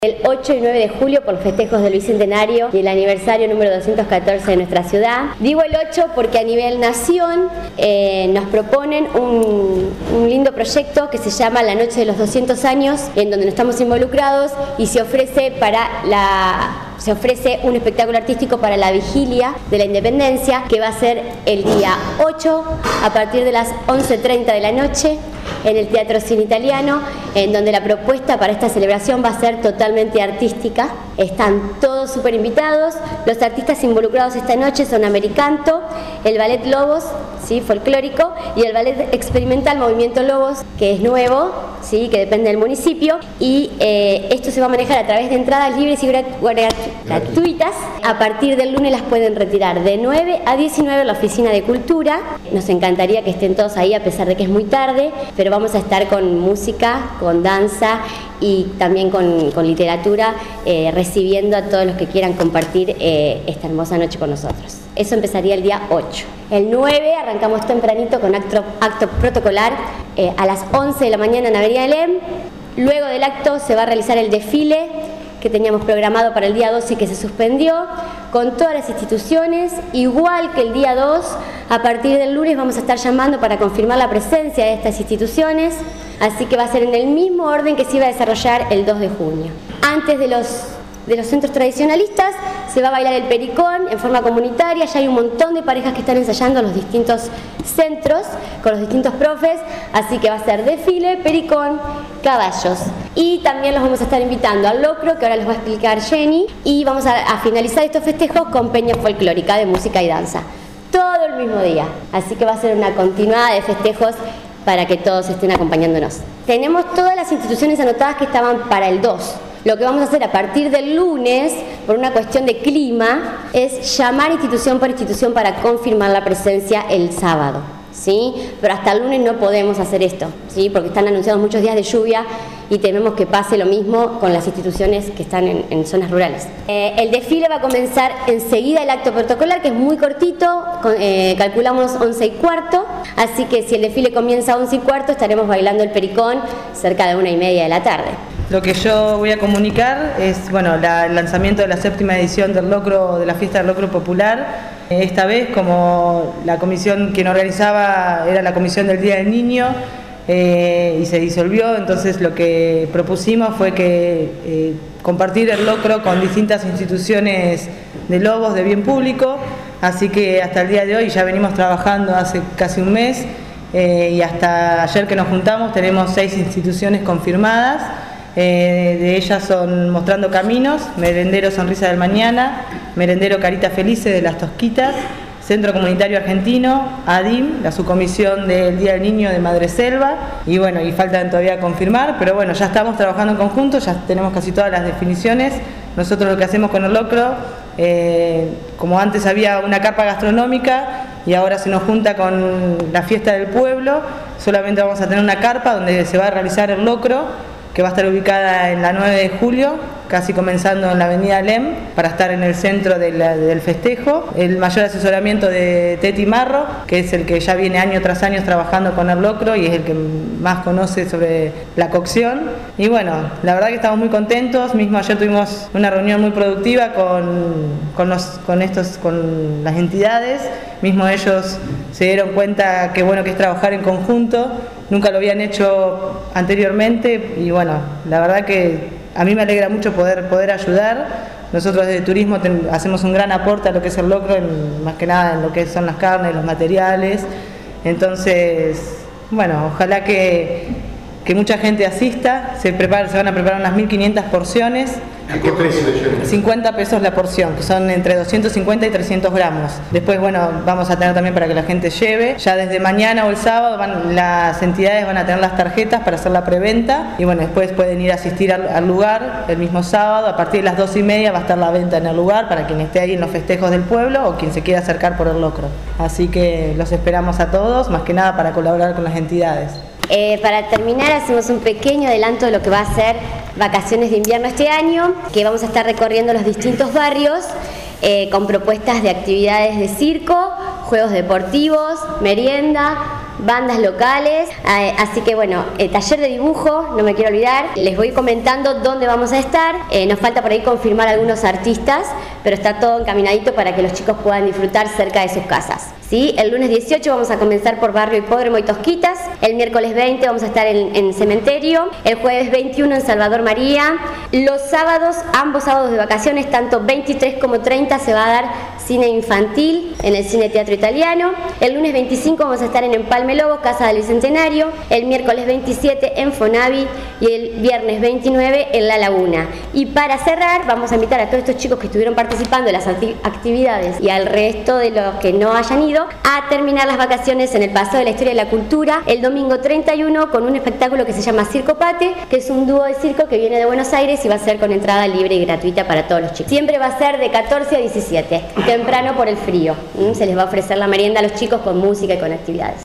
El 8 y 9 de julio por los festejos del Bicentenario y el aniversario número 214 de nuestra ciudad. Digo el 8 porque a nivel nación nos proponen un lindo proyecto que se llama La Noche de los 200 años, en donde nos estamos involucrados y se ofrece un espectáculo artístico para la vigilia de la Independencia, que va a ser el día 8 a partir de las 11:30 de la noche en el Teatro Cine Italiano, en donde la propuesta para esta celebración va a ser totalmente artística. Están todos súper invitados. Los artistas involucrados esta noche son Americanto, el Ballet Lobos, ¿sí?, folclórico, y el Ballet Experimental Movimiento Lobos, que es nuevo, ¿sí?, que depende del municipio, y esto se va a manejar a través de entradas libres y gratuitas. A partir del lunes las pueden retirar de 9 a 19 en la Oficina de Cultura. Nos encantaría que estén todos ahí, a pesar de que es muy tarde, pero vamos a estar con música, con danza y también con literatura, recibiendo a todos los que quieran compartir esta hermosa noche con nosotros. Eso empezaría el día 8. El 9 arrancamos tempranito con acto protocolar a las 11 de la mañana en Avenida Lem. Luego del acto se va a realizar el desfile que teníamos programado para el día 12 y que se suspendió, con todas las instituciones, igual que el día 2. A partir del lunes vamos a estar llamando para confirmar la presencia de estas instituciones, así que va a ser en el mismo orden que se iba a desarrollar el 2 de junio. Antes de los centros tradicionalistas se va a bailar el pericón en forma comunitaria. Ya hay un montón de parejas que están ensayando en los distintos centros con los distintos profes, así que va a ser desfile, pericón, caballos. Y también los vamos a estar invitando al locro, que ahora les va a explicar Jenny, y vamos a finalizar estos festejos con peña folclórica de música y danza, todo el mismo día, así que va a ser una continuada de festejos para que todos estén acompañándonos. Tenemos todas las instituciones anotadas que estaban para el 2. Lo que vamos a hacer a partir del lunes, por una cuestión de clima, es llamar institución por institución para confirmar la presencia el sábado, ¿sí? Pero hasta el lunes no podemos hacer esto, ¿sí?, porque están anunciados muchos días de lluvia y tememos que pase lo mismo con las instituciones que están en zonas rurales. El desfile va a comenzar enseguida, el acto protocolar, que es muy cortito, calculamos 11:15, así que si el desfile comienza a 11:15, estaremos bailando el pericón cerca de 1:30 de la tarde. Lo que yo voy a comunicar es, el lanzamiento de la 7ª edición del locro, de la fiesta del locro popular. Esta vez, como la comisión que organizaba era la comisión del Día del Niño y se disolvió, entonces lo que propusimos fue que compartir el locro con distintas instituciones de lobos de bien público, así que hasta el día de hoy ya venimos trabajando hace casi un mes y hasta ayer que nos juntamos tenemos 6 instituciones confirmadas. De ellas son Mostrando Caminos, Merendero Sonrisa del Mañana, Merendero Carita Felices de Las Tosquitas, Centro Comunitario Argentino, ADIM, la subcomisión del Día del Niño de Madreselva, y faltan todavía confirmar, pero ya estamos trabajando en conjunto, ya tenemos casi todas las definiciones. Nosotros lo que hacemos con el locro, como antes había una carpa gastronómica y ahora se nos junta con la fiesta del pueblo, solamente vamos a tener una carpa donde se va a realizar el locro, que va a estar ubicada en la 9 de julio, casi comenzando en la avenida Lem, para estar en el centro del festejo. El mayor asesoramiento de Teti Marro, que es el que ya viene año tras año trabajando con el locro y es el que más conoce sobre la cocción. Y la verdad que estamos muy contentos. Mismo ayer tuvimos una reunión muy productiva con las entidades. Mismo ellos se dieron cuenta que es trabajar en conjunto. Nunca lo habían hecho anteriormente y la verdad que a mí me alegra mucho poder ayudar. Nosotros desde turismo hacemos un gran aporte a lo que es el locro, más que nada en lo que son las carnes, los materiales. Entonces, ojalá que mucha gente asista. Se van a preparar unas 1500 porciones. ¿A qué precio le llevan? 50 pesos la porción, que son entre 250 y 300 gramos. Después, vamos a tener también para que la gente lleve. Ya desde mañana o el sábado las entidades van a tener las tarjetas para hacer la preventa. Y después pueden ir a asistir al lugar el mismo sábado. A partir de las 2:30 va a estar la venta en el lugar para quien esté ahí en los festejos del pueblo o quien se quiera acercar por el locro. Así que los esperamos a todos, más que nada para colaborar con las entidades. Para terminar, hacemos un pequeño adelanto de lo que va a ser vacaciones de invierno este año, que vamos a estar recorriendo los distintos barrios con propuestas de actividades de circo, juegos deportivos, merienda, bandas locales, así que bueno, taller de dibujo, no me quiero olvidar, les voy comentando dónde vamos a estar, nos falta por ahí confirmar algunos artistas, pero está todo encaminadito para que los chicos puedan disfrutar cerca de sus casas. ¿Sí? El lunes 18 vamos a comenzar por Barrio Hipódromo y Tosquitas, el miércoles 20 vamos a estar en Cementerio, el jueves 21 en Salvador María, los sábados, ambos sábados de vacaciones, tanto 23 como 30 se va a dar cine infantil en el Cine Teatro Italiano, el lunes 25 vamos a estar en Empalme Lobos, Casa del Bicentenario, el miércoles 27 en Fonavi y el viernes 29 en La Laguna. Y para cerrar vamos a invitar a todos estos chicos que estuvieron participando en las actividades y al resto de los que no hayan ido a terminar las vacaciones en el Paseo de la Historia y la Cultura el domingo 31 con un espectáculo que se llama Circo Pate, que es un dúo de circo que viene de Buenos Aires y va a ser con entrada libre y gratuita para todos los chicos. Siempre va a ser de 14 a 17, temprano por el frío. Se les va a ofrecer la merienda a los chicos con música y con actividades.